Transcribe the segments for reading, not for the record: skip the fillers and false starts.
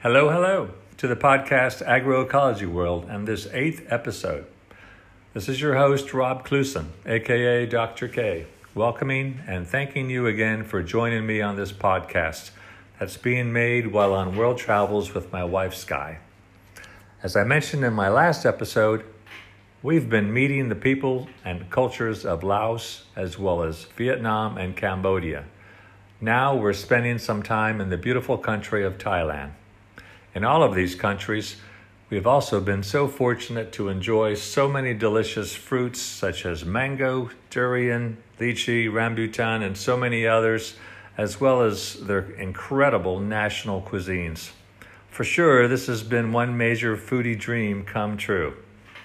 Hello to the podcast Agroecology World and this 8th episode. This is your host, Rob Clusen, aka Dr. K, welcoming and thanking you again for joining me on this podcast that's being made while on world travels with my wife, Sky. As I mentioned in my last episode, we've been meeting the people and cultures of Laos as well as Vietnam and Cambodia. Now we're spending some time in the beautiful country of Thailand. In all of these countries, we've also been so fortunate to enjoy so many delicious fruits such as mango, durian, lychee, rambutan, and so many others, as well as their incredible national cuisines. For sure, this has been one major foodie dream come true.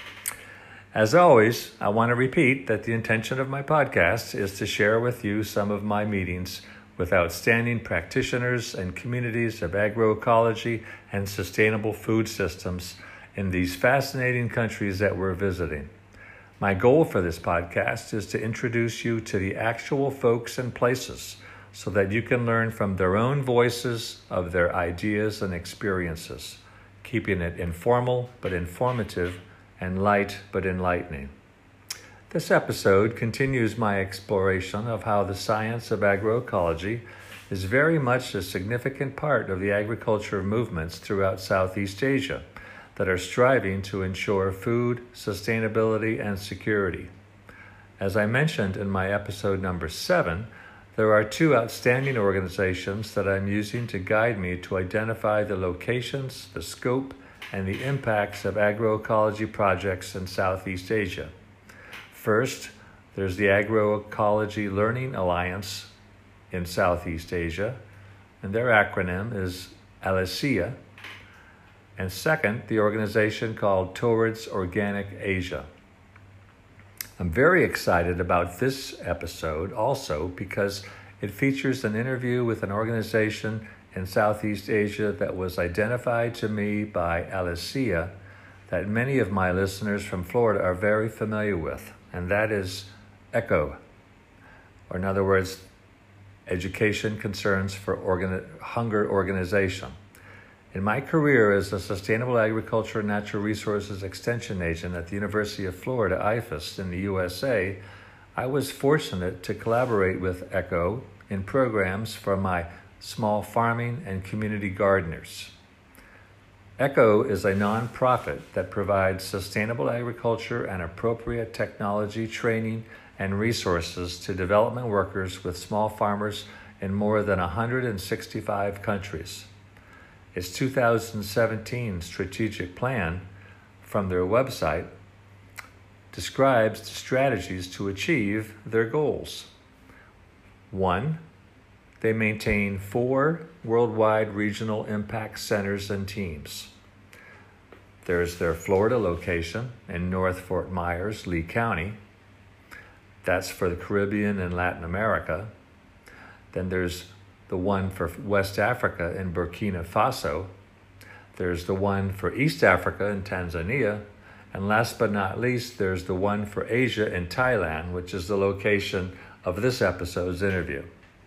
As always, I want to repeat that the intention of my podcast is to share with you some of my meetings with outstanding practitioners and communities of agroecology and sustainable food systems in these fascinating countries that we're visiting. My goal for this podcast is to introduce you to the actual folks and places so that you can learn from their own voices of their ideas and experiences, keeping it informal but informative and light but enlightening. This episode continues my exploration of how the science of agroecology is very much a significant part of the agriculture movements throughout Southeast Asia that are striving to ensure food, sustainability, and security. As I mentioned in my episode number 7, there are 2 outstanding organizations that I'm using to guide me to identify the locations, the scope, and the impacts of agroecology projects in Southeast Asia. First, there's the Agroecology Learning Alliance in Southeast Asia, and their acronym is ALESIA. And second, the organization called Towards Organic Asia. I'm very excited about this episode also because it features an interview with an organization in Southeast Asia that was identified to me by ALESIA that many of my listeners from Florida are very familiar with, and that is ECHO, or in other words, Education Concerns for Hunger Organization. In my career as a Sustainable Agriculture and Natural Resources Extension Agent at the University of Florida, IFAS, in the USA, I was fortunate to collaborate with ECHO in programs for my small farming and community gardeners. ECHO is a nonprofit that provides sustainable agriculture and appropriate technology training and resources to development workers with small farmers in more than 165 countries. Its 2017 strategic plan from their website describes the strategies to achieve their goals. 1, they maintain 4 worldwide regional impact centers and teams. There's their Florida location in North Fort Myers, Lee County. That's for the Caribbean and Latin America. Then there's the one for West Africa in Burkina Faso. There's the one for East Africa in Tanzania. And last but not least, there's the one for Asia in Thailand, which is the location of this episode's interview.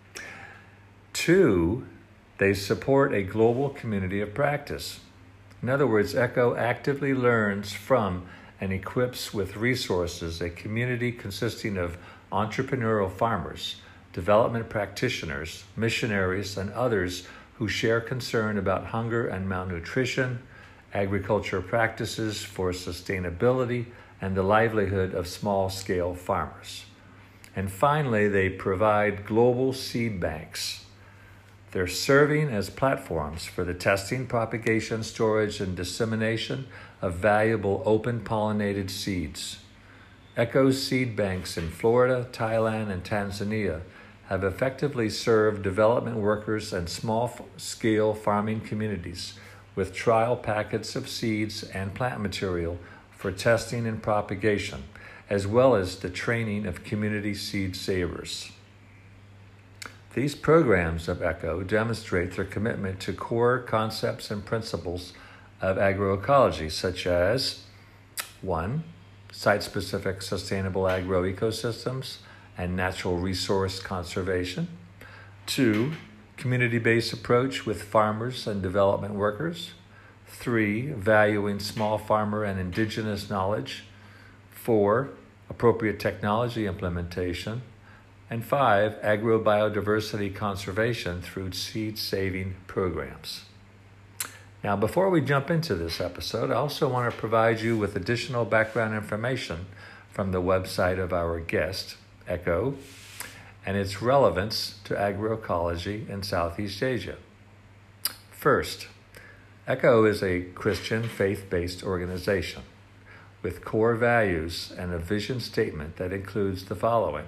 2, they support a global community of practice. In other words, ECHO actively learns from and equips with resources a community consisting of entrepreneurial farmers, development practitioners, missionaries, and others who share concern about hunger and malnutrition, agriculture practices for sustainability, and the livelihood of small-scale farmers. And finally, they provide global seed banks. They're serving as platforms for the testing, propagation, storage, and dissemination of valuable open-pollinated seeds. ECHO's seed banks in Florida, Thailand, and Tanzania have effectively served development workers and small-scale farming communities with trial packets of seeds and plant material for testing and propagation, as well as the training of community seed savers. These programs of ECHO demonstrate their commitment to core concepts and principles of agroecology, such as 1, site-specific sustainable agroecosystems and natural resource conservation. 2, community-based approach with farmers and development workers. 3, valuing small farmer and indigenous knowledge. 4, appropriate technology implementation. And 5, agrobiodiversity conservation through seed-saving programs. Now, before we jump into this episode, I also want to provide you with additional background information from the website of our guest, ECHO, and its relevance to agroecology in Southeast Asia. First, ECHO is a Christian faith-based organization with core values and a vision statement that includes the following.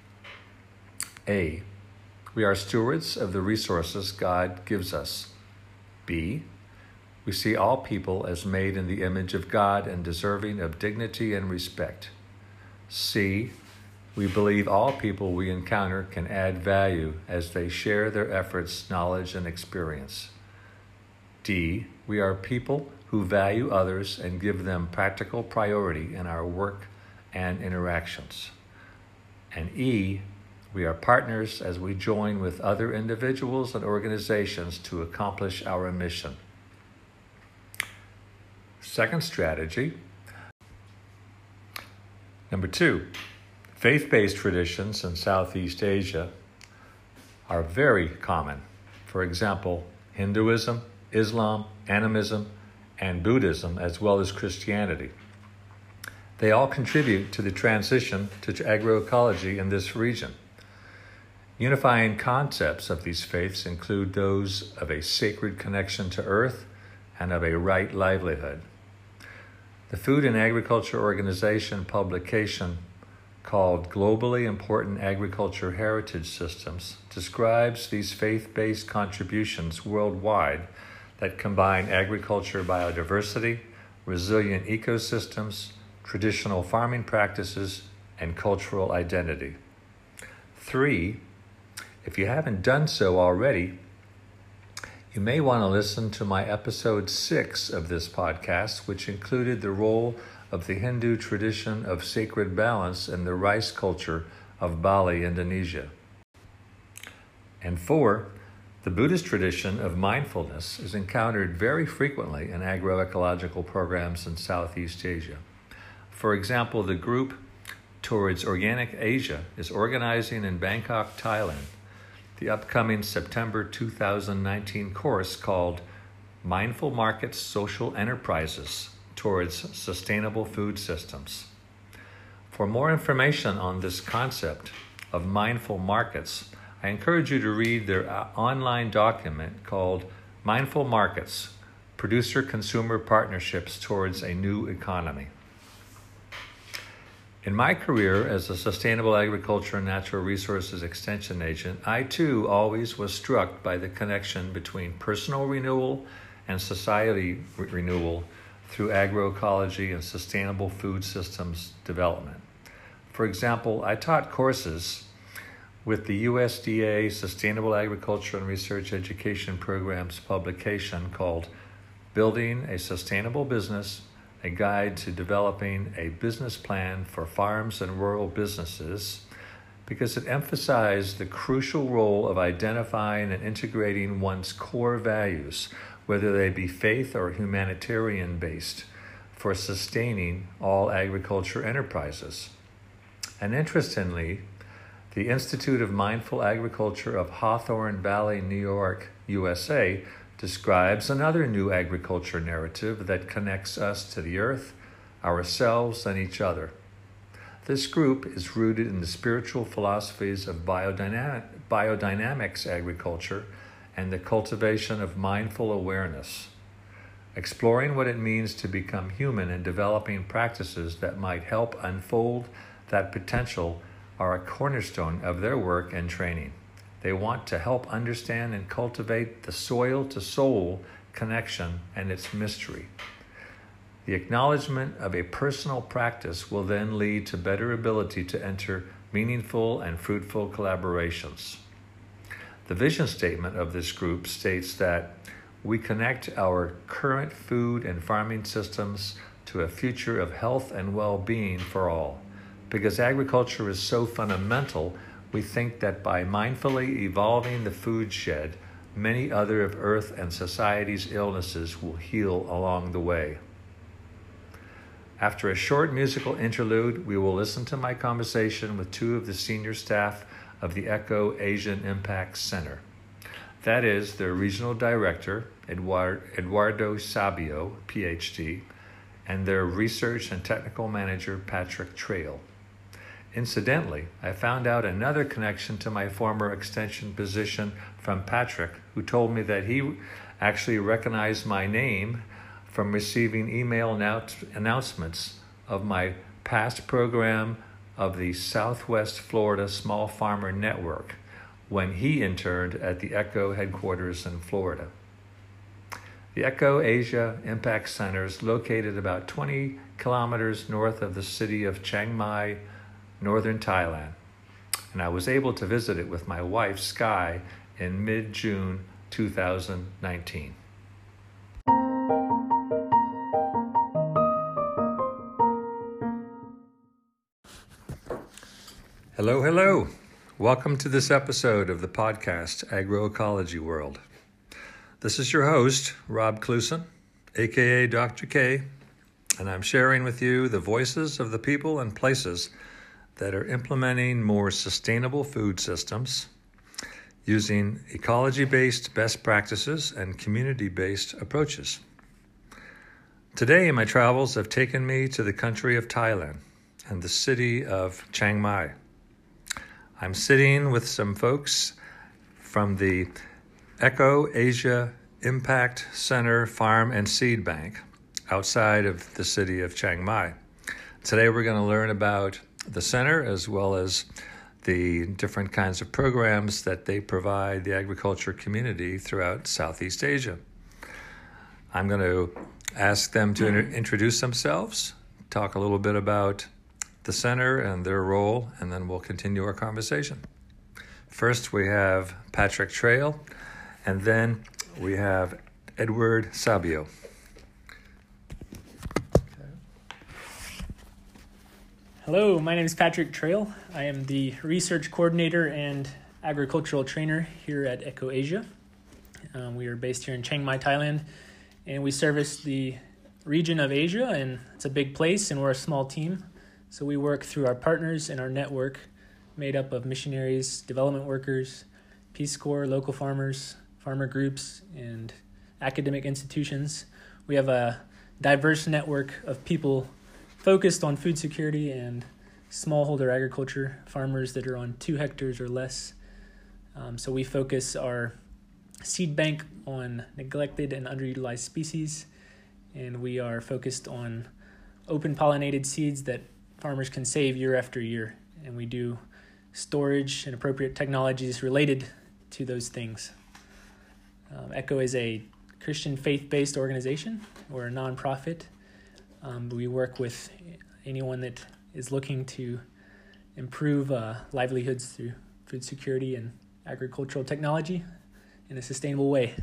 A, we are stewards of the resources God gives us. B, we see all people as made in the image of God and deserving of dignity and respect. C, we believe all people we encounter can add value as they share their efforts, knowledge, and experience. D, we are people who value others and give them practical priority in our work and interactions. And E, we are partners as we join with other individuals and organizations to accomplish our mission. Second strategy. Number 2, faith-based traditions in Southeast Asia are very common. For example, Hinduism, Islam, animism, and Buddhism, as well as Christianity. They all contribute to the transition to agroecology in this region. Unifying concepts of these faiths include those of a sacred connection to earth and of a right livelihood. The Food and Agriculture Organization publication called Globally Important Agriculture Heritage Systems describes these faith-based contributions worldwide that combine agriculture biodiversity, resilient ecosystems, traditional farming practices, and cultural identity. 3, if you haven't done so already, you may want to listen to my episode 6 of this podcast, which included the role of the Hindu tradition of sacred balance in the rice culture of Bali, Indonesia. And 4, the Buddhist tradition of mindfulness is encountered very frequently in agroecological programs in Southeast Asia. For example, the group Towards Organic Asia is organizing in Bangkok, Thailand, the upcoming September 2019 course called Mindful Markets Social Enterprises Towards Sustainable Food Systems. For more information on this concept of mindful markets, I encourage you to read their online document called Mindful Markets, Producer-Consumer Partnerships Towards a New Economy. In my career as a Sustainable Agriculture and Natural Resources Extension Agent, I too always was struck by the connection between personal renewal and society renewal through agroecology and sustainable food systems development. For example, I taught courses with the USDA Sustainable Agriculture and Research Education Program's publication called Building a Sustainable Business, a guide to developing a business plan for farms and rural businesses, because it emphasized the crucial role of identifying and integrating one's core values, whether they be faith or humanitarian-based, for sustaining all agriculture enterprises. And interestingly, the Institute of Mindful Agriculture of Hawthorne Valley, New York, USA, describes another new agriculture narrative that connects us to the earth, ourselves, and each other. This group is rooted in the spiritual philosophies of biodynamics agriculture and the cultivation of mindful awareness. Exploring what it means to become human and developing practices that might help unfold that potential are a cornerstone of their work and training. They want to help understand and cultivate the soil-to-soul connection and its mystery. The acknowledgement of a personal practice will then lead to better ability to enter meaningful and fruitful collaborations. The vision statement of this group states that we connect our current food and farming systems to a future of health and well-being for all. Because agriculture is so fundamental, we think that by mindfully evolving the food shed, many other of Earth and society's illnesses will heal along the way. After a short musical interlude, we will listen to my conversation with two of the senior staff of the ECHO Asian Impact Center. That is, their regional director, Eduardo Sabio, PhD, and their research and technical manager, Patrick Trail. Incidentally, I found out another connection to my former extension position from Patrick, who told me that he actually recognized my name from receiving email announcements of my past program of the Southwest Florida Small Farmer Network when he interned at the ECHO headquarters in Florida. The ECHO Asia Impact Center is located about 20 kilometers north of the city of Chiang Mai, northern Thailand, and I was able to visit it with my wife, Sky, in mid-June 2019. Hello. Welcome to this episode of the podcast Agroecology World. This is your host, Rob Cluson, aka Dr. K, and I'm sharing with you the voices of the people and places that are implementing more sustainable food systems using ecology-based best practices and community-based approaches. Today, my travels have taken me to the country of Thailand and the city of Chiang Mai. I'm sitting with some folks from the ECHO Asia Impact Center Farm and Seed Bank outside of the city of Chiang Mai. Today we're going to learn about the center as well as the different kinds of programs that they provide the agriculture community throughout Southeast Asia. I'm going to ask them to introduce themselves, talk a little bit about the center and their role, and then we'll continue our conversation. First, we have Patrick Trail, and then we have Edward Sabio. Hello, my name is Patrick Trail. I am the research coordinator and agricultural trainer here at ECHO Asia. We are based here in Chiang Mai, Thailand, and we service the region of Asia, and it's a big place, and we're a small team. So we work through our partners and our network made up of missionaries, development workers, Peace Corps, local farmers, farmer groups, and academic institutions. We have a diverse network of people focused on food security and smallholder agriculture, farmers that are on 2 hectares or less. So we focus our seed bank on neglected and underutilized species, and we are focused on open pollinated seeds that farmers can save year after year, and we do storage and appropriate technologies related to those things. ECHO is a Christian faith-based organization. We're a nonprofit. We work with anyone that is looking to improve livelihoods through food security and agricultural technology in a sustainable way.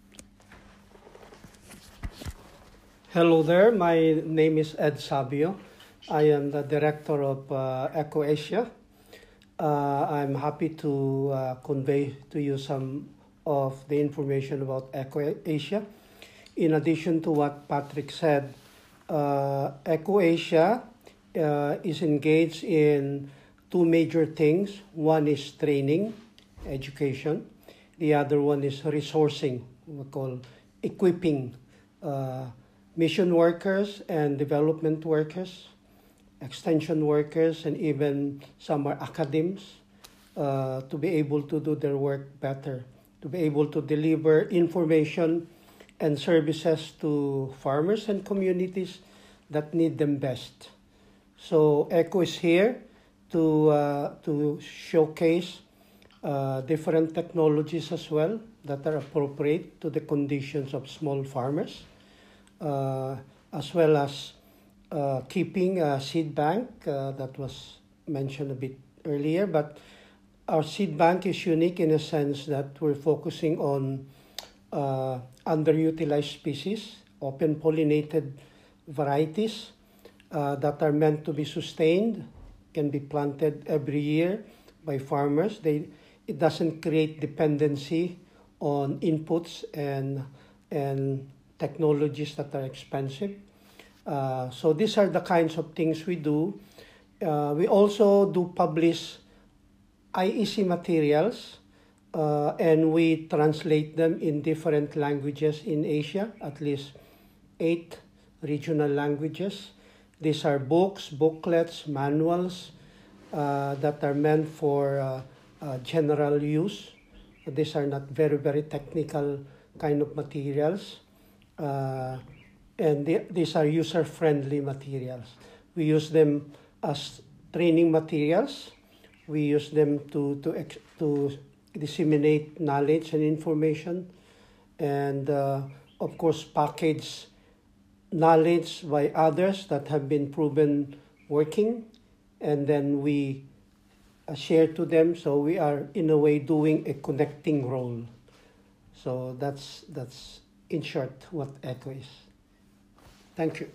Hello there, my name is Ed Sabio. I am the director of ECHO Asia. I'm happy to convey to you some of the information about ECHO Asia. In addition to what Patrick said, ECHO Asia is engaged in 2 major things. One is training, education. The other one is resourcing, we call equipping mission workers and development workers, extension workers, and even some are academics to be able to do their work better, to be able to deliver information and services to farmers and communities that need them best. So ECHO is here to showcase different technologies as well that are appropriate to the conditions of small farmers, as well as keeping a seed bank that was mentioned a bit earlier. But our seed bank is unique in a sense that we're focusing on underutilized species, open pollinated varieties that are meant to be sustained, can be planted every year by farmers. It doesn't create dependency on inputs and technologies that are expensive. So these are the kinds of things we do. We also do publish IEC materials, and we translate them in different languages in Asia, at least 8 regional languages. These are books, booklets, manuals that are meant for general use. These are not very, very technical kind of materials. And these are user-friendly materials. We use them as training materials. We use them to disseminate knowledge and information, and of course package knowledge by others that have been proven working, and then we share to them. So we are in a way doing a connecting role. So that's in short what ECHO is. Thank you.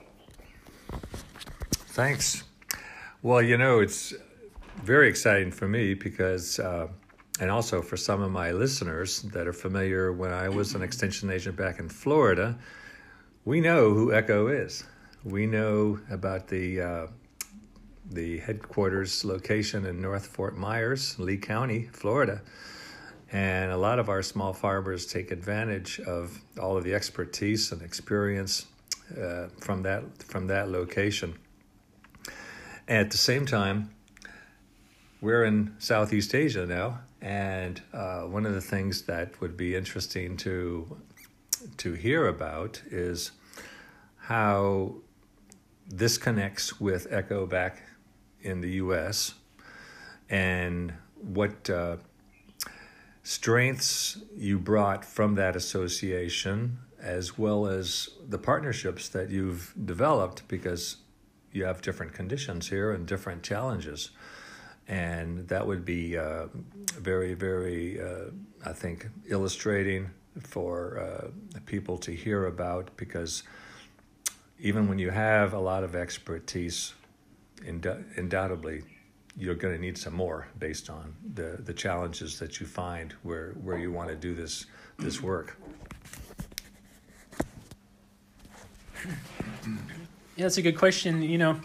Thanks. Well, it's very exciting for me because, and also for some of my listeners that are familiar, when I was an extension agent back in Florida, we know who ECHO is. We know about the headquarters location in North Fort Myers, Lee County, Florida. And a lot of our small farmers take advantage of all of the expertise and experience from that location. And at the same time, we're in Southeast Asia now, and one of the things that would be interesting to hear about is how this connects with ECHO back in the U.S. and what strengths you brought from that association, as well as the partnerships that you've developed, because you have different conditions here and different challenges. And that would be very, very, I think, illustrating for people to hear about, because even when you have a lot of expertise, undoubtedly, you're going to need some more based on the challenges that you find where you want to do this work. Yeah, that's a good question.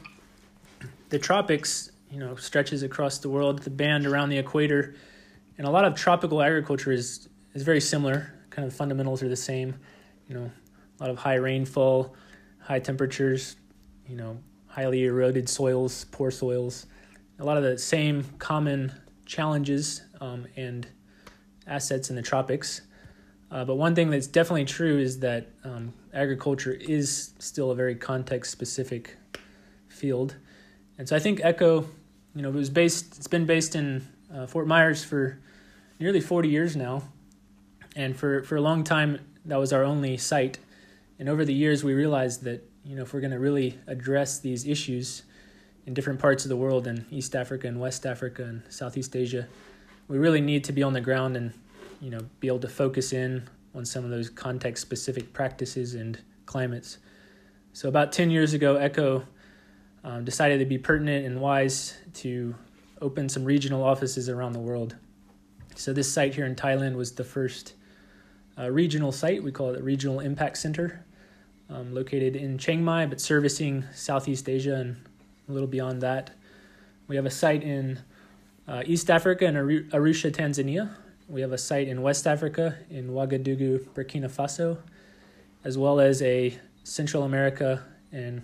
The tropics, stretches across the world, the band around the equator, and a lot of tropical agriculture is very similar. Kind of fundamentals are the same. A lot of high rainfall, high temperatures, highly eroded soils, poor soils. A lot of the same common challenges and assets in the tropics. But one thing that's definitely true is that agriculture is still a very context-specific field. And so I think ECHO, it's been based in Fort Myers for nearly 40 years now. And for a long time, that was our only site. And over the years, we realized that, if we're going to really address these issues in different parts of the world, in East Africa and West Africa and Southeast Asia, we really need to be on the ground and, be able to focus in on some of those context-specific practices and climates. So about 10 years ago, ECHO decided to be pertinent and wise to open some regional offices around the world. So this site here in Thailand was the first regional site. We call it a Regional Impact Center, located in Chiang Mai, but servicing Southeast Asia and a little beyond that. We have a site in East Africa in Arusha, Tanzania. We have a site in West Africa in Ouagadougou, Burkina Faso, as well as a Central America and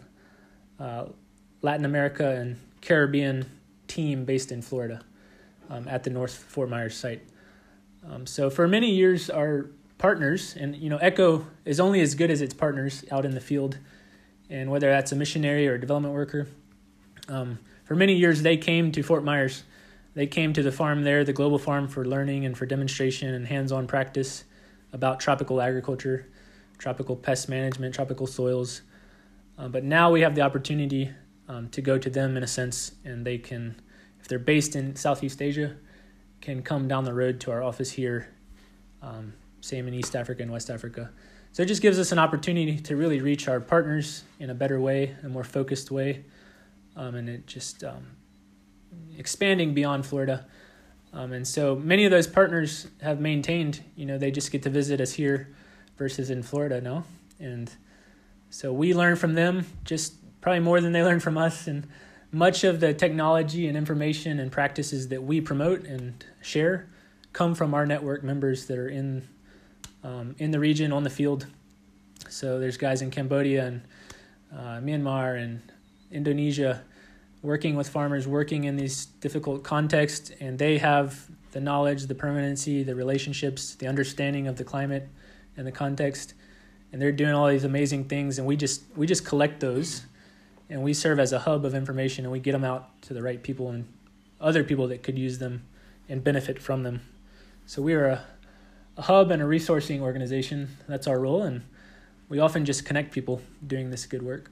Latin America and Caribbean team based in Florida at the North Fort Myers site. So for many years, our partners, and ECHO is only as good as its partners out in the field, and whether that's a missionary or a development worker. For many years, they came to Fort Myers. They came to the farm there, the Global Farm, for learning and for demonstration and hands-on practice about tropical agriculture, tropical pest management, tropical soils. But now we have the opportunity to go to them in a sense, and they can, if they're based in Southeast Asia, can come down the road to our office here, same in East Africa and West Africa. So it just gives us an opportunity to really reach our partners in a better way, a more focused way, and it just expanding beyond Florida. And so many of those partners have maintained, they just get to visit us here versus in Florida, no? And so we learn from them just probably more than they learn from us. And much of the technology and information and practices that we promote and share come from our network members that are in the region, on the field. So there's guys in Cambodia and Myanmar and Indonesia working with farmers, working in these difficult contexts, and they have the knowledge, the permanency, the relationships, the understanding of the climate and the context, and they're doing all these amazing things, and we just collect those, and we serve as a hub of information, and we get them out to the right people and other people that could use them and benefit from them. So we are a hub and a resourcing organization. That's our role, and we often just connect people doing this good work.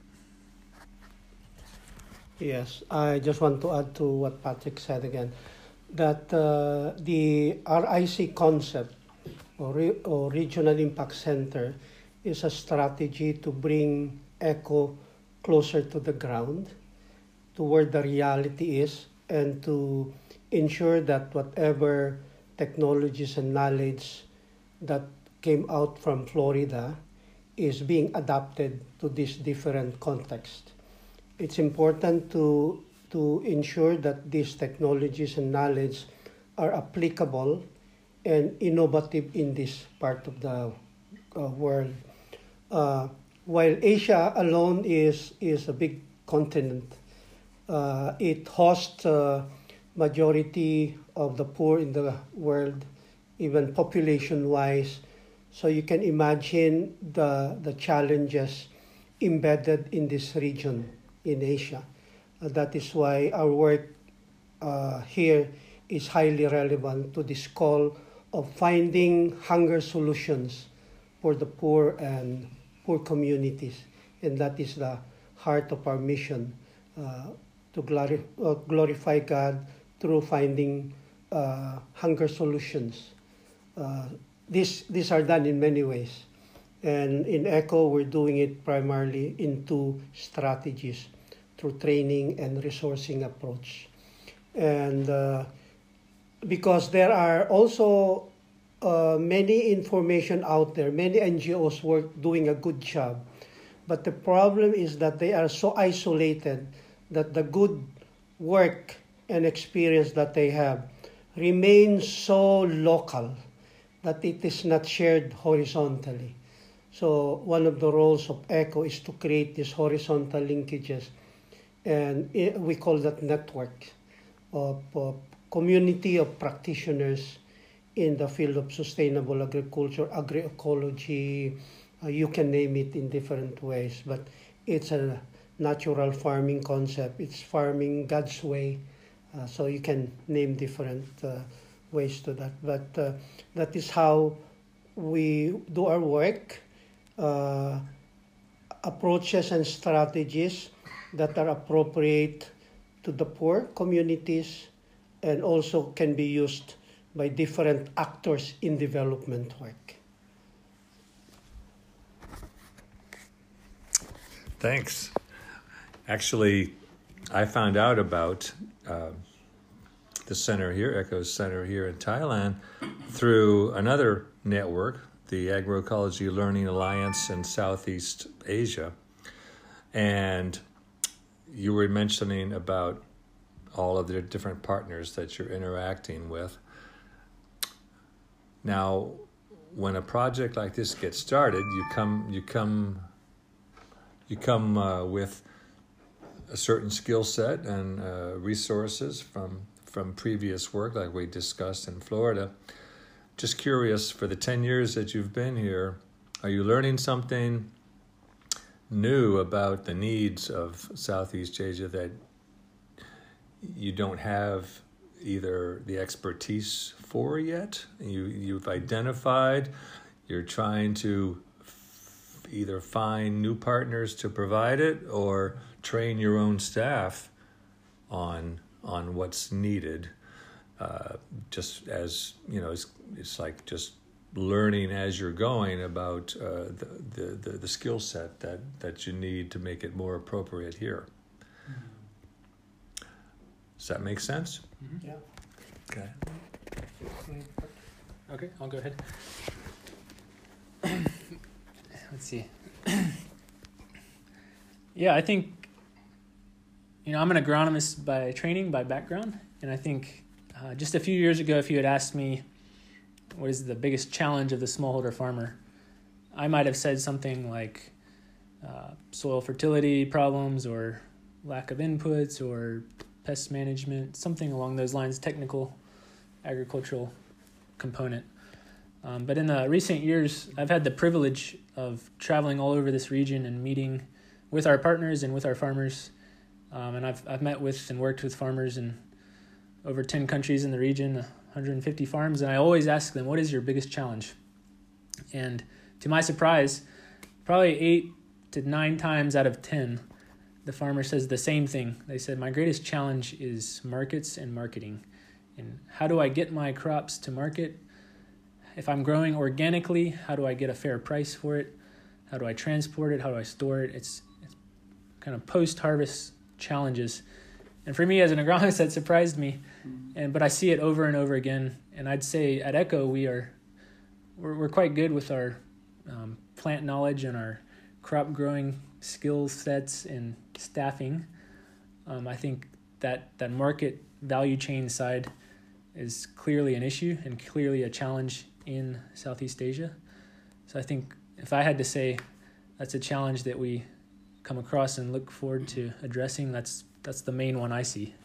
Yes, I just want to add to what Patrick said again, that the RIC concept or Regional Impact Center is a strategy to bring ECHO closer to the ground, to where the reality is, and to ensure that whatever technologies and knowledge that came out from Florida is being adapted to this different context. It's important to ensure that these technologies and knowledge are applicable and innovative in this part of the world. While Asia alone is a big continent, it hosts majority of the poor in the world, even population-wise. So you can imagine the challenges embedded in this region in Asia. That is why our work here is highly relevant to this call of finding hunger solutions for the poor and poor communities. And that is the heart of our mission, to glorify God through finding hunger solutions. These are done in many ways. And in ECHO, we're doing it primarily in two strategies, through training and resourcing approach. And because there are also many information out there, many NGOs doing a good job, but the problem is that they are so isolated that the good work and experience that they have remains so local that it is not shared horizontally. So one of the roles of ECHO is to create these horizontal linkages, and we call that network of community of practitioners in the field of sustainable agriculture, agroecology, you can name it in different ways, but it's a natural farming concept. It's farming God's way, so you can name different ways to that. But that is how we do our work, approaches and strategies that are appropriate to the poor communities and also can be used by different actors in development work. Thanks. Actually, I found out about the center here, ECHO's center here in Thailand, through another network, the Agroecology Learning Alliance in Southeast Asia. And you were mentioning about all of the different partners that you're interacting with. Now, when a project like this gets started, you come with a certain skill set and resources from previous work, like we discussed in Florida. Just curious, for the 10 years that you've been here, are you learning something new about the needs of Southeast Asia that you don't have either the expertise for yet? You've identified, you're trying to either find new partners to provide it or train your own staff on what's needed. Just as, it's like just learning as you're going about the skill set that you need to make it more appropriate here. Does that make sense? Yeah. Okay. Okay, I'll go ahead. Let's see. Yeah, I think, I'm an agronomist by training, by background, and I think just a few years ago, if you had asked me what is the biggest challenge of the smallholder farmer, I might have said something like soil fertility problems or lack of inputs or pest management, something along those lines, technical agricultural component. But in the recent years, I've had the privilege of traveling all over this region and meeting with our partners and with our farmers. And I've met with and worked with farmers in over 10 countries in the region, 150 farms, and I always ask them, what is your biggest challenge? And to my surprise, probably 8 to 9 times out of 10, the farmer says the same thing. They said, my greatest challenge is markets and marketing. And how do I get my crops to market? If I'm growing organically, how do I get a fair price for it? How do I transport it? How do I store it? It's kind of post-harvest challenges. And for me as an agronomist, that surprised me. But I see it over and over again. And I'd say at ECHO, we're quite good with our plant knowledge and our crop growing skill sets and staffing. I think that market value chain side is clearly an issue and clearly a challenge in Southeast Asia. So I think if I had to say that's a challenge that we come across and look forward to addressing, that's the main one I see.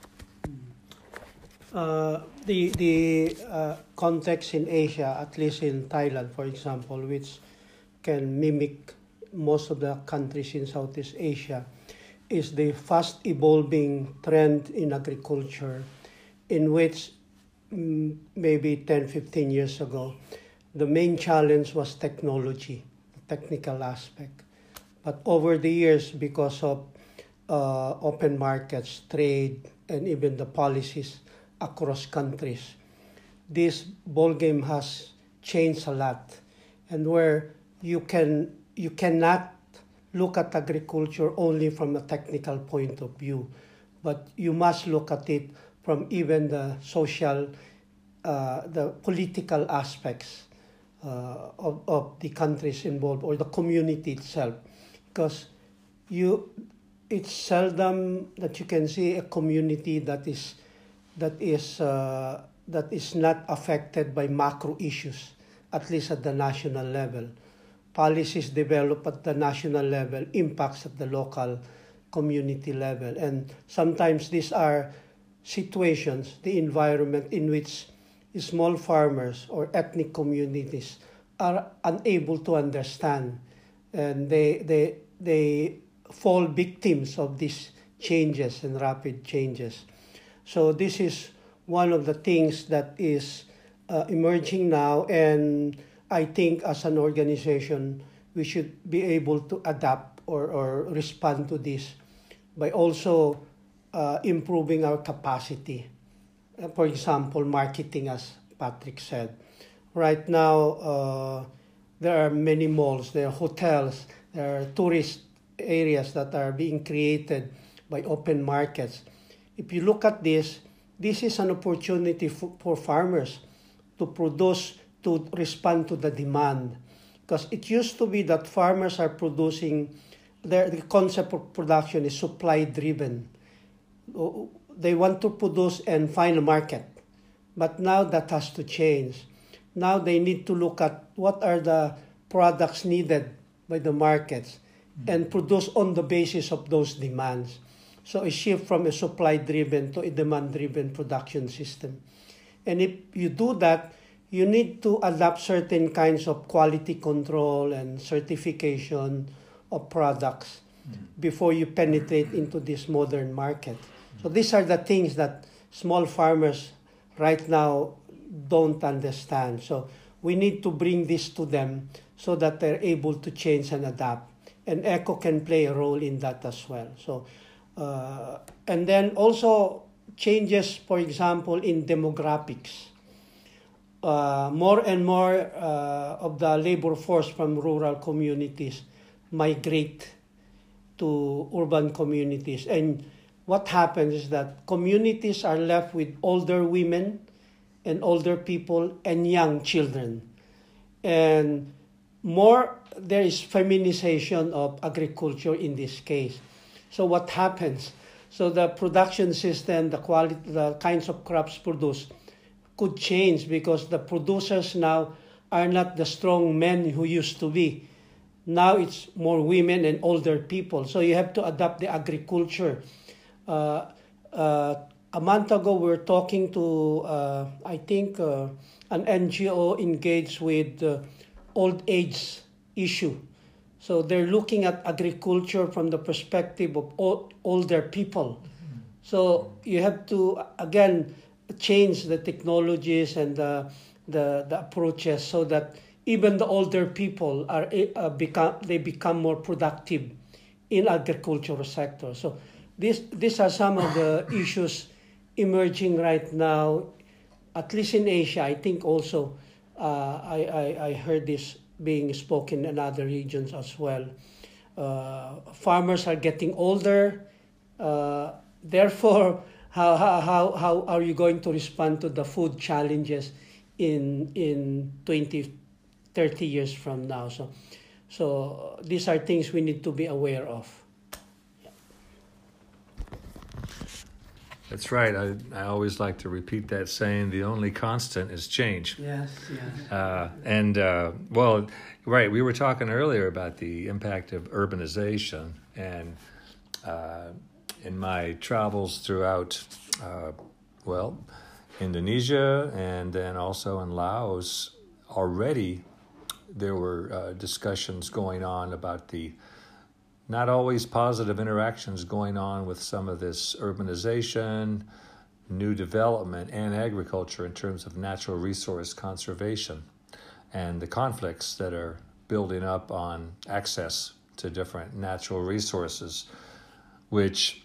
The context in Asia, at least in Thailand, for example, which can mimic most of the countries in Southeast Asia, is the fast evolving trend in agriculture, in which maybe 10, 15 years ago, the main challenge was technology, the technical aspect. But over the years, because of open markets, trade, and even the policies across countries, this ballgame has changed a lot, and where you cannot look at agriculture only from a technical point of view, but you must look at it from even the social, the political aspects of the countries involved or the community itself, because it's seldom that you can see a community that is not affected by macro issues, at least at the national level. Policies developed at the national level impacts at the local community level, and sometimes these are situations, the environment in which small farmers or ethnic communities are unable to understand, and they fall victims of these changes and rapid changes. So this is one of the things that is emerging now, and I think as an organization we should be able to adapt or respond to this by also improving our capacity. For example, marketing, as Patrick said. Right now, there are many malls, there are hotels, there are tourist areas that are being created by open markets. If you look at this is an opportunity for farmers to produce, to respond to the demand. Because it used to be that farmers are producing, the concept of production is supply driven. They want to produce and find a market. But now that has to change. Now they need to look at what are the products needed by the markets and produce on the basis of those demands. So a shift from a supply-driven to a demand-driven production system. And if you do that, you need to adopt certain kinds of quality control and certification of products before you penetrate into this modern market. So these are the things that small farmers right now don't understand. So we need to bring this to them so that they're able to change and adapt. And ECHO can play a role in that as well. So, and then also changes, for example, in demographics. More and more of the labor force from rural communities migrate to urban communities. And what happens is that communities are left with older women and older people and young children. And more, there is feminization of agriculture in this case. So what happens? So the production system, the quality, the kinds of crops produced could change because the producers now are not the strong men who used to be. Now it's more women and older people. So you have to adapt the agriculture. A month ago, we were talking to, I think, an NGO engaged with old age issue. So they're looking at agriculture from the perspective of older people. So you have to, again, change the technologies and the approaches so that even the older people are become more productive in agricultural sector. So these are some of the issues emerging right now, at least in Asia. I think also I heard this being spoken in other regions as well. Farmers are getting older. Therefore, how are you going to respond to the food challenges in 20, 30 years from now? So these are things we need to be aware of. That's right. I always like to repeat that saying, the only constant is change. Yes. Well, right, we were talking earlier about the impact of urbanization, and in my travels throughout, Indonesia and then also in Laos, already there were discussions going on about the not always positive interactions going on with some of this urbanization, new development, and agriculture in terms of natural resource conservation, and the conflicts that are building up on access to different natural resources, which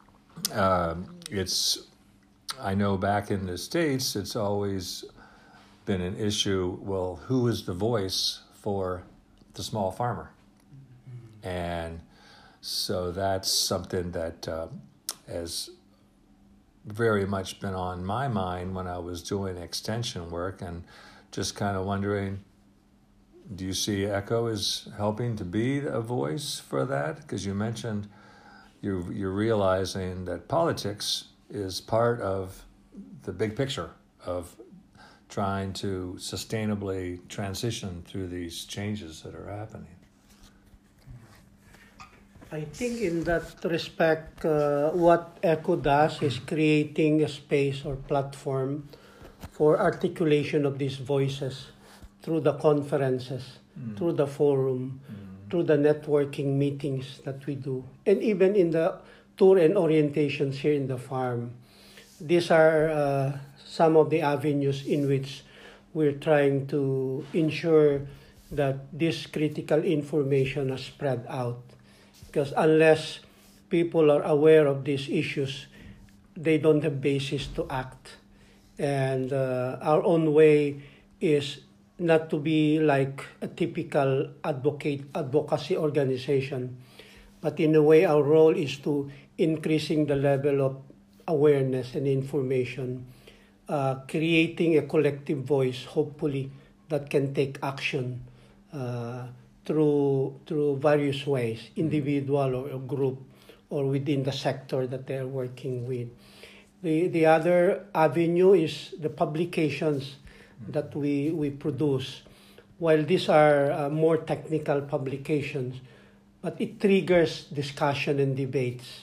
I know back in the States, it's always been an issue, well, who is the voice for the small farmer? And so that's something that has very much been on my mind when I was doing extension work, and just kind of wondering, do you see ECHO as helping to be a voice for that? Because you mentioned you're realizing that politics is part of the big picture of trying to sustainably transition through these changes that are happening. I think in that respect, what ECHO does is creating a space or platform for articulation of these voices through the conferences, through the forum, through the networking meetings that we do, and even in the tour and orientations here in the farm. These are some of the avenues in which we're trying to ensure that this critical information is spread out. Because unless people are aware of these issues, they don't have basis to act. And our own way is not to be like a typical advocacy organization, but in a way our role is to increasing the level of awareness and information, creating a collective voice, hopefully, that can take action through various ways, individual or group, or within the sector that they're working with. The other avenue is the publications that we produce. While these are more technical publications, but it triggers discussion and debates.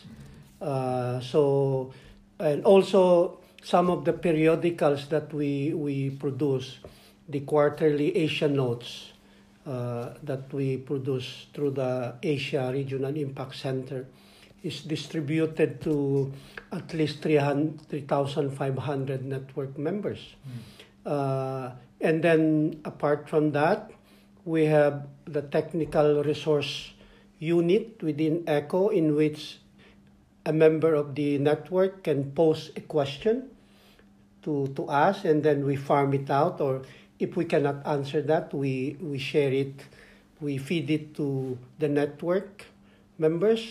And also some of the periodicals that we produce, the quarterly Asia Notes that we produce through the Asia Regional Impact Center, is distributed to at least 3,500 network members. And then apart from that, we have the technical resource unit within ECHO, in which a member of the network can pose a question to us, and then we farm it out, or if we cannot answer that, we share it, we feed it to the network members,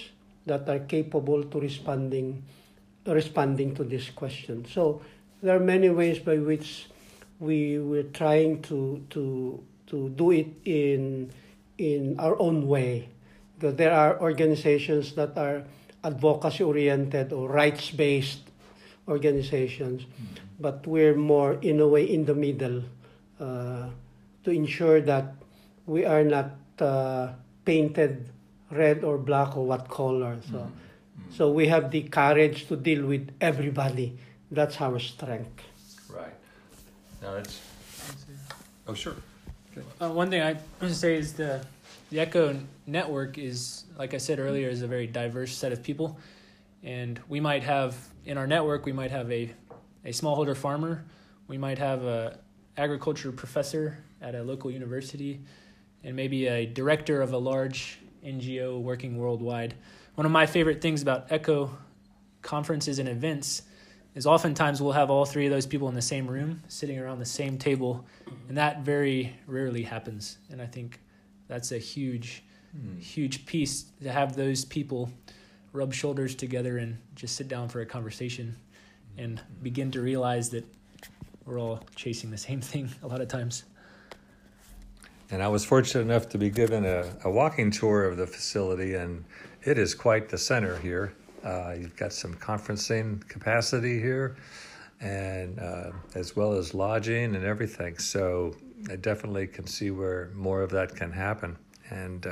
that are capable to responding to this question. So there are many ways by which we're trying to do it in our own way, because there are organizations that are advocacy oriented or rights based organizations, but we're more in a way in the middle, to ensure that we are not painted red or black or what color. So we have the courage to deal with everybody. That's our strength. Right. Now that's. Oh, sure. One thing I want to say is the ECHO network is, like I said earlier, is a very diverse set of people. And we might have, in our network, we might have a smallholder farmer. We might have a agriculture professor at a local university, and maybe a director of a large NGO working worldwide. One of my favorite things about ECHO conferences and events is oftentimes we'll have all three of those people in the same room, sitting around the same table, and that very rarely happens. And I think that's a huge piece, to have those people rub shoulders together and just sit down for a conversation and begin to realize that we're all chasing the same thing a lot of times. And I was fortunate enough to be given a walking tour of the facility, and it is quite the center here. You've got some conferencing capacity here, and as well as lodging and everything. So I definitely can see where more of that can happen. And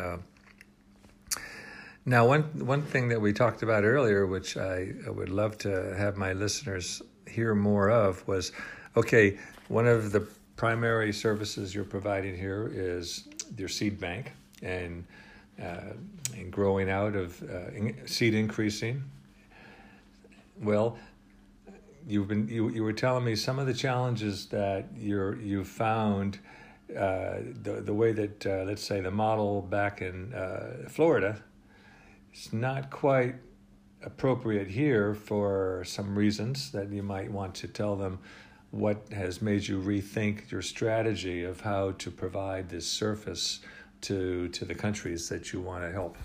now one thing that we talked about earlier, which I would love to have my listeners hear more of, was, okay, one of the primary services you're providing here is your seed bank and growing out of seed increasing. Well, you were telling me some of the challenges that you found, the way that let's say the model back in Florida is not quite appropriate here for some reasons that you might want to tell them. What has made you rethink your strategy of how to provide this service to the countries that you want to help?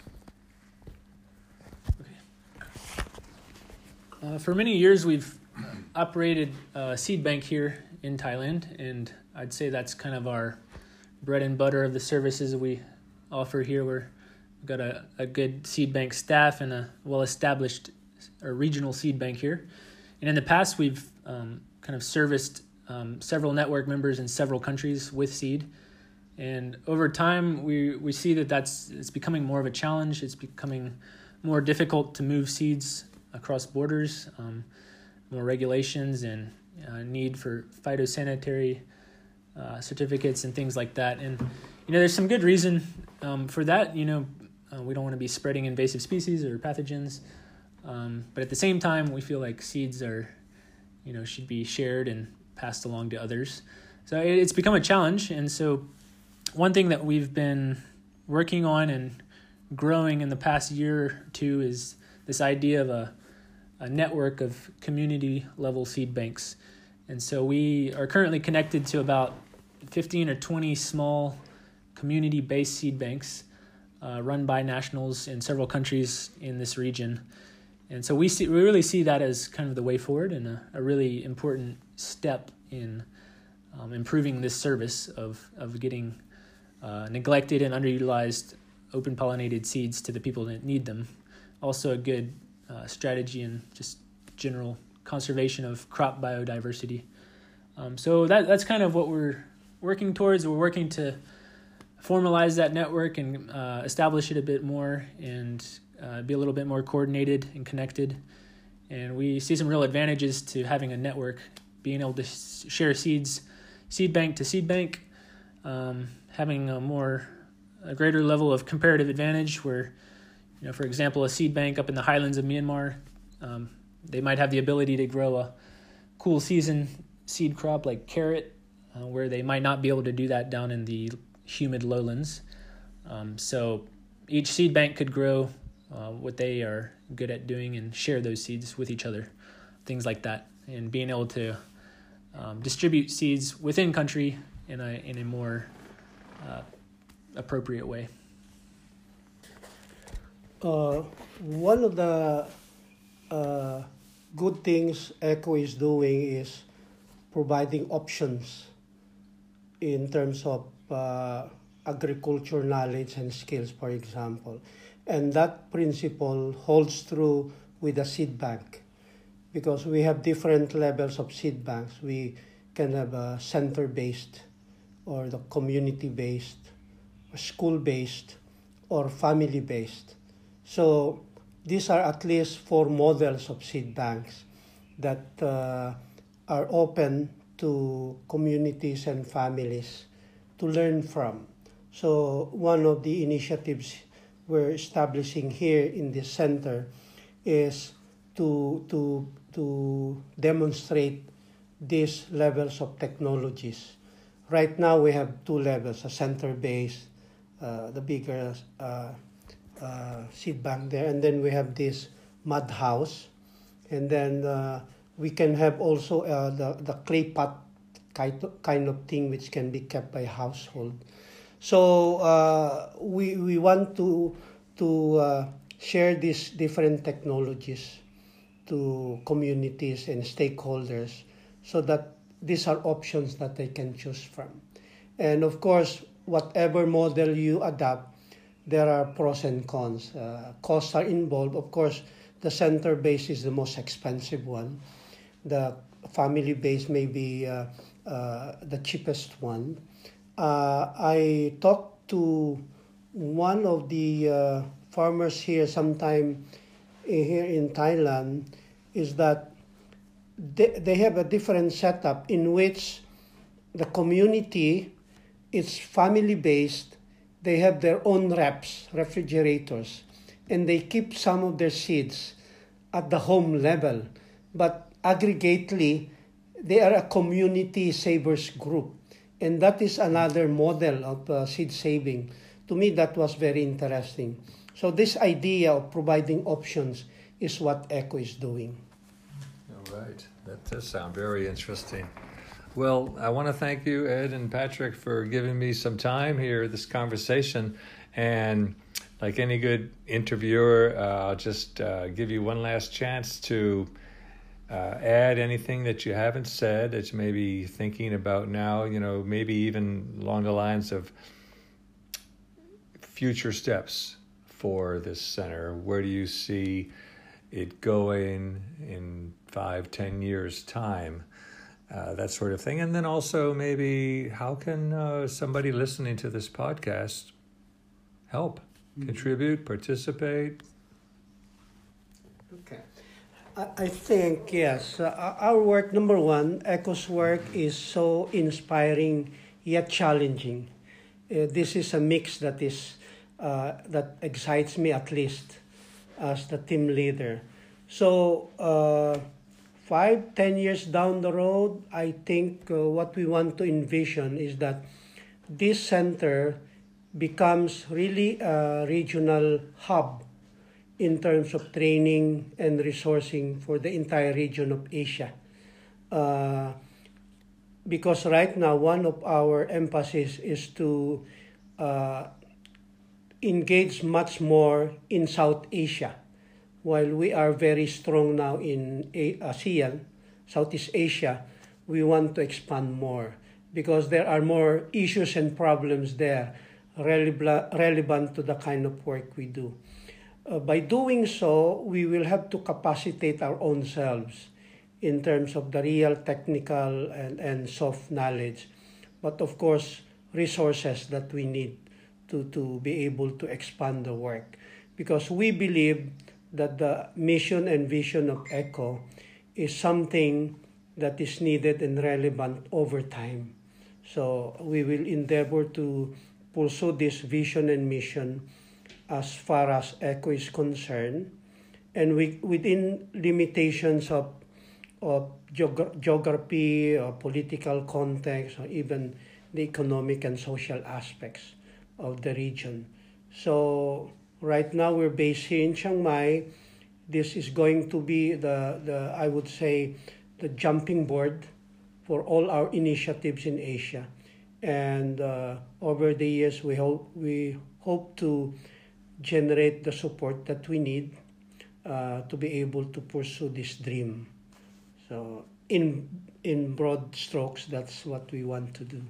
For many years, we've operated a seed bank here in Thailand, and I'd say that's kind of our bread and butter of the services we offer here. We've got a good seed bank staff and a well-established regional seed bank here. And in the past, we've kind of serviced several network members in several countries with seed. And over time, we see that it's becoming more of a challenge. It's becoming more difficult to move seeds across borders, more regulations and need for phytosanitary certificates and things like that. And, there's some good reason for that. We don't want to be spreading invasive species or pathogens. But at the same time, we feel like seeds are, should be shared and passed along to others. So it's become a challenge. And so one thing that we've been working on and growing in the past year or two is this idea of a network of community level seed banks. And so we are currently connected to about 15 or 20 small community based seed banks run by nationals in several countries in this region. And so we really see that as kind of the way forward and a really important step in improving this service of getting neglected and underutilized open pollinated seeds to the people that need them. Also a good strategy in just general conservation of crop biodiversity. So that's kind of what we're working towards. We're working to formalize that network and establish it a bit more and be a little bit more coordinated and connected. And we see some real advantages to having a network, being able to share seeds, seed bank to seed bank, having a greater level of comparative advantage where, for example, a seed bank up in the highlands of Myanmar, they might have the ability to grow a cool season seed crop like carrot, where they might not be able to do that down in the humid lowlands. So each seed bank could grow what they are good at doing and share those seeds with each other, things like that, and being able to distribute seeds within country in a more appropriate way. One of the uh, good things ECHO is doing is providing options in terms of agriculture knowledge and skills, for example. And that principle holds true with the seed bank because we have different levels of seed banks. We can have a center-based or the community-based, school-based, or family-based. So these are at least 4 models of seed banks that are open to communities and families to learn from. So one of the initiatives we're establishing here in this center is to demonstrate these levels of technologies. Right now we have 2 levels, a center-based, the bigger seed bank there, and then we have this mud house, and then we can have also the clay pot kind of thing which can be kept by household. So we want to share these different technologies to communities and stakeholders so that these are options that they can choose from. And of course, whatever model you adopt, there are pros and cons. Costs are involved. Of course, the center base is the most expensive one. The family base may be the cheapest one. I talked to one of the farmers here sometime here in Thailand, is that they have a different setup in which the community is family-based. They have their own refrigerators, and they keep some of their seeds at the home level. But aggregately, they are a community savers group. And that is another model of seed saving. To me, that was very interesting. So this idea of providing options is what ECHO is doing. All right. That does sound very interesting. Well, I want to thank you, Ed and Patrick, for giving me some time here, this conversation. And like any good interviewer, I'll just give you one last chance to add anything that you haven't said that you may be thinking about now, maybe even along the lines of future steps for this center. Where do you see it going in 5-10 years' time? That sort of thing. And then also maybe how can somebody listening to this podcast help, contribute, participate? Okay. I think, yes, our work, number one, ECHO's work is so inspiring yet challenging. This is a mix that excites me, at least as the team leader. So 5-10 years down the road, I think what we want to envision is that this center becomes really a regional hub in terms of training and resourcing for the entire region of Asia. Because right now, one of our emphasis is to engage much more in South Asia. While we are very strong now in ASEAN, Southeast Asia, we want to expand more because there are more issues and problems there relevant to the kind of work we do. By doing so, we will have to capacitate our own selves in terms of the real technical and soft knowledge, but of course, resources that we need to be able to expand the work. Because we believe that the mission and vision of ECHO is something that is needed and relevant over time. So we will endeavor to pursue this vision and mission as far as ECHO is concerned, and within limitations of geography or political context or even the economic and social aspects of the region. So right now we're based here in Chiang Mai. This is going to be the I would say the jumping board for all our initiatives in Asia. And over the years we hope to generate the support that we need to be able to pursue this dream. So in broad strokes, that's what we want to do.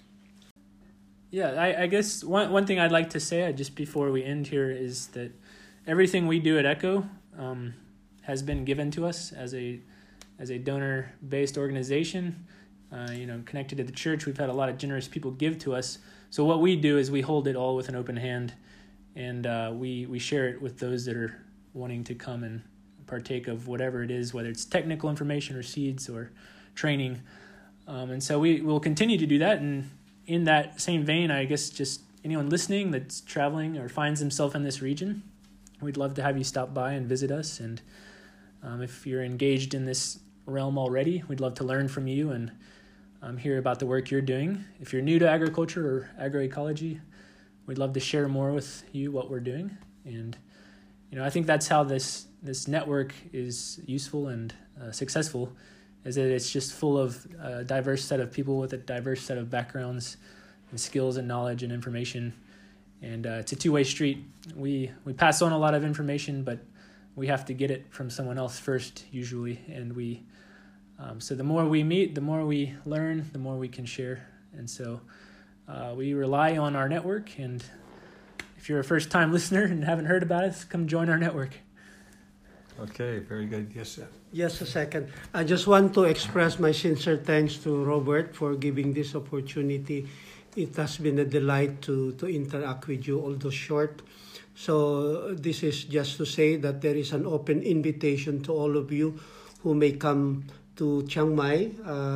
Yeah, I guess one thing I'd like to say just before we end here is that everything we do at ECHO has been given to us as a donor-based organization, connected to the church. We've had a lot of generous people give to us. So what we do is we hold it all with an open hand, and we share it with those that are wanting to come and partake of whatever it is, whether it's technical information or seeds or training. And so we will continue to do that. And in that same vein, I guess just anyone listening that's traveling or finds himself in this region, we'd love to have you stop by and visit us. And if you're engaged in this realm already, we'd love to learn from you and hear about the work you're doing. If you're new to agriculture or agroecology, we'd love to share more with you what we're doing. And I think that's how this network is useful and successful, is that it's just full of a diverse set of people with a diverse set of backgrounds and skills and knowledge and information. And it's a two-way street. We pass on a lot of information, but we have to get it from someone else first, usually. And so the more we meet, the more we learn, the more we can share. And so we rely on our network. And if you're a first-time listener and haven't heard about us, come join our network. Okay, very good. Yes, sir. Just a second. I just want to express my sincere thanks to Robert for giving this opportunity. It has been a delight to interact with you, although short. So this is just to say that there is an open invitation to all of you who may come to Chiang Mai.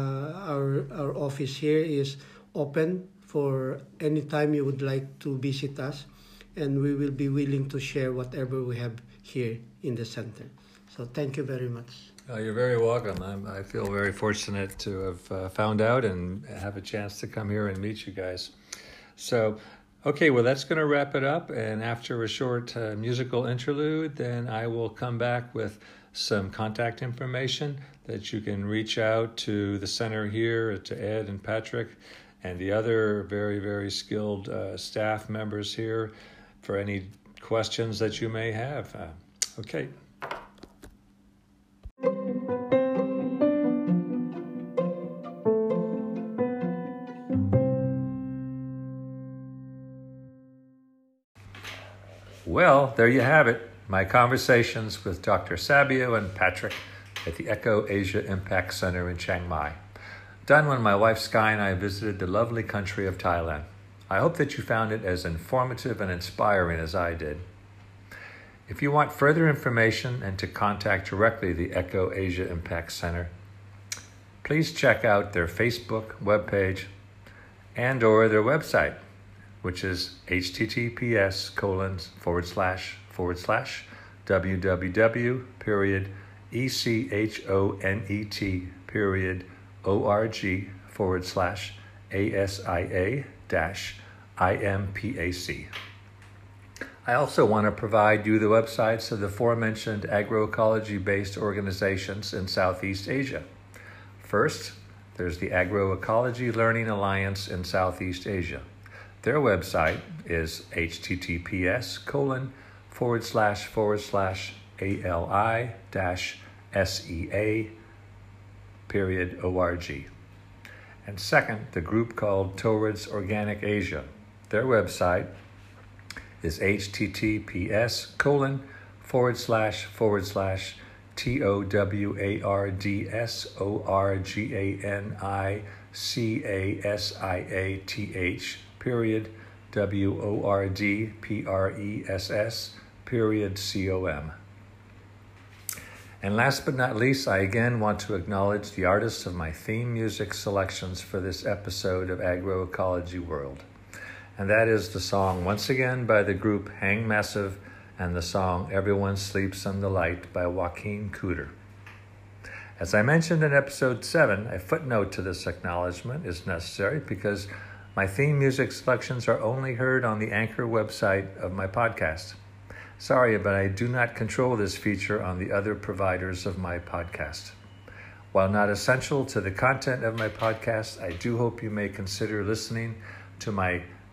Our office here is open for any time you would like to visit us, and we will be willing to share whatever we have here in the center. So thank you very much. You're very welcome. I feel very fortunate to have found out and have a chance to come here and meet you guys. So, okay, well, that's going to wrap it up. And after a short musical interlude, then I will come back with some contact information that you can reach out to the center here, to Ed and Patrick, and the other very, very skilled staff members here for any questions that you may have. Okay. Well, there you have it. My conversations with Dr. Sabio and Patrick at the ECHO Asia Impact Center in Chiang Mai, done when my wife Sky and I visited the lovely country of Thailand. I hope that you found it as informative and inspiring as I did. If you want further information and to contact directly the ECHO Asia Impact Center, please check out their Facebook webpage and or their website, which is https://www.echonet.ASIA-IMPAC. I also want to provide you the websites of the aforementioned agroecology-based organizations in Southeast Asia. First, there's the Agroecology Learning Alliance in Southeast Asia. Their website is https://ali-sea.org. And second, the group called Towards Organic Asia. Their website is https://TOWARDSORGANICASS.com. And last but not least, I again want to acknowledge the artists of my theme music selections for this episode of Agroecology World. And that is the song Once Again by the group Hang Massive and the song Everyone Sleeps in the Light by Joaquin Cooter. As I mentioned in episode 7, a footnote to this acknowledgement is necessary because my theme music selections are only heard on the Anchor website of my podcast. Sorry, but I do not control this feature on the other providers of my podcast. While not essential to the content of my podcast, I do hope you may consider listening to my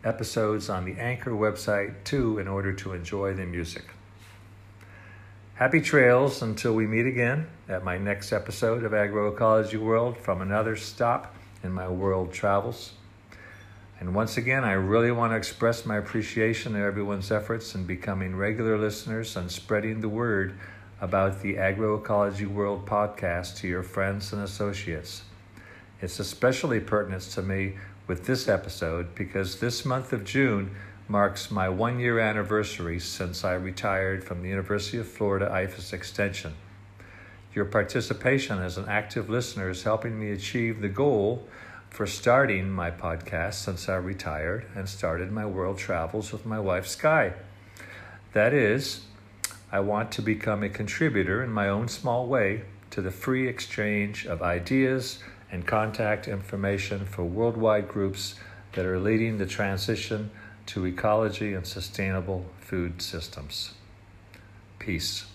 episodes on the Anchor website too in order to enjoy the music. Happy trails until we meet again at my next episode of Agroecology World from another stop in my world travels. And once again, I really want to express my appreciation of everyone's efforts in becoming regular listeners and spreading the word about the Agroecology World podcast to your friends and associates. It's especially pertinent to me with this episode because this month of June marks my 1-year anniversary since I retired from the University of Florida IFAS Extension. Your participation as an active listener is helping me achieve the goal for starting my podcast since I retired and started my world travels with my wife, Sky. That is, I want to become a contributor in my own small way to the free exchange of ideas and contact information for worldwide groups that are leading the transition to ecology and sustainable food systems. Peace.